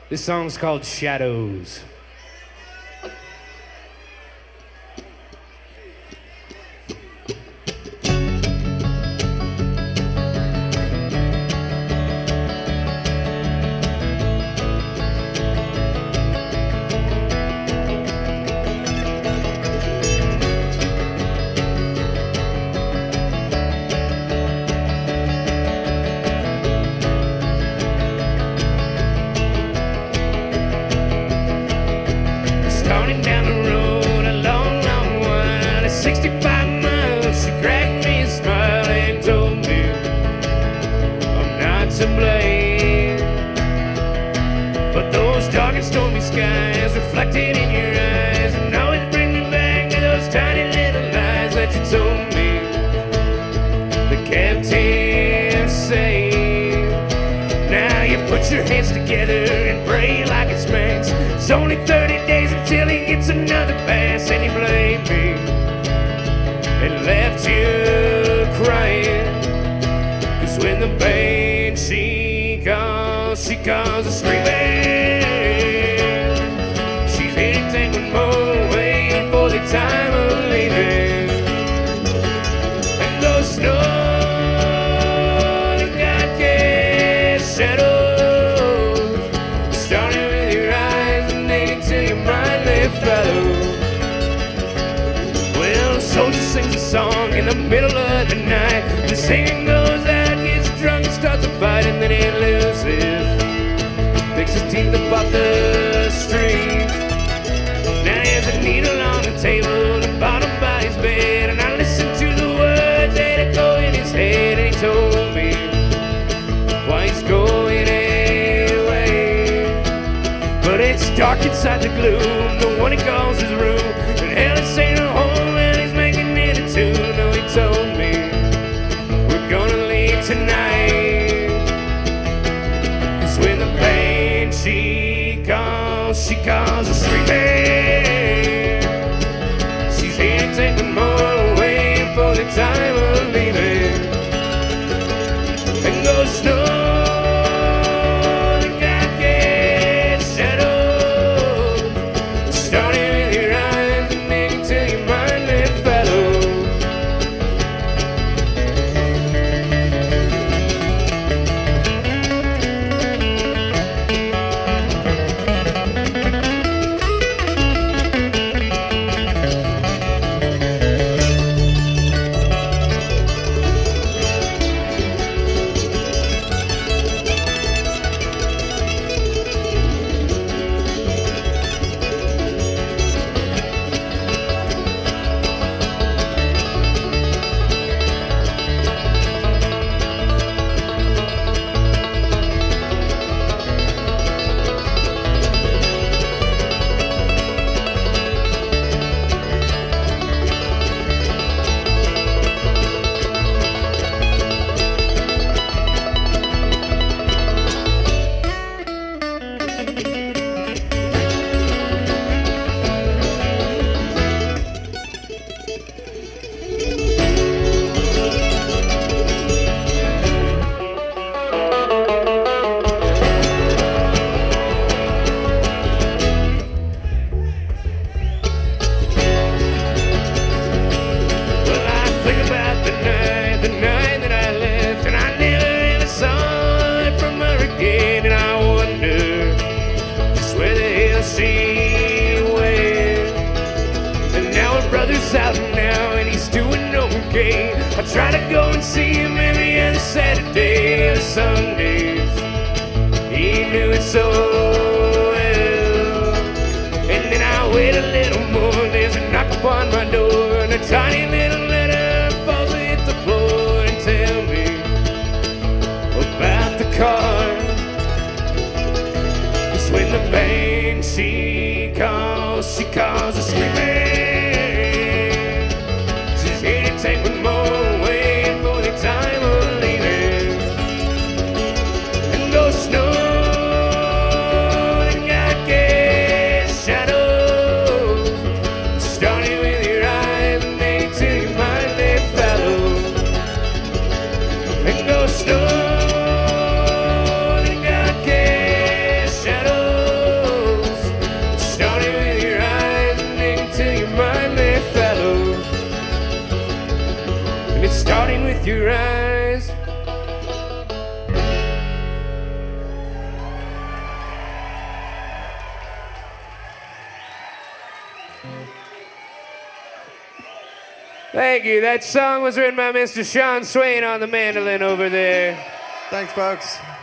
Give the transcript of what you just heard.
This song's called Shadows. Starting down the road a long, long while, at 65 miles, she cracked me a smile and told me I'm not to blame. But those dark and stormy skies reflected in your eyes and always bring me back to those tiny little lies that you told me that kept him safe. Now you put your hands together and pray like it's Manx. It's only 30 days until he gets another pass, and he blamed me and left you crying. Cause when the pain she calls a screaming. She's anything but more, waiting for the time of leaving. And those snow that God gave shadows, starting with your eyes and then till your mind they follow. Well, a soldier sings a song in the middle of the night. The singing goes out, gets drunk, starts a fight, and then he loses. Picks his teeth up off the street. Now there's a needle on the table, the bottom by his bed, and I listen to the words that echo in his head, and he told me why he's going away. But it's dark inside the gloom, the one he calls his room, and hell is ain't a home, and he's making it a two. No, he told me we're gonna leave tonight. Cause when the pain she calls a screaming. She's here to take me more away for the time of leaving. And go snow that God gave shadows, starting with your eyes and then till your mind they follow. The night that I left, and I never ever saw it from her again. And I wonder just where the hell she went. And now her brother's out now, and he's doing okay. I try to go and see him every other Saturday or Sundays. He knew it so well. And then I wait a little more. There's a knock upon my door, and a tiny little letter falls to hit the floor and tell me about the car. It's when the pain she calls a screaming. She's here to take one more away for the time of leaving. And go snow that God gave shadows, starting with your eyes and then till your mind they follow. And go snow that God gave shadows. It's starting with your eyes. Thank you. That song was written by Mr. Sean Swain on the mandolin over there. Thanks, folks.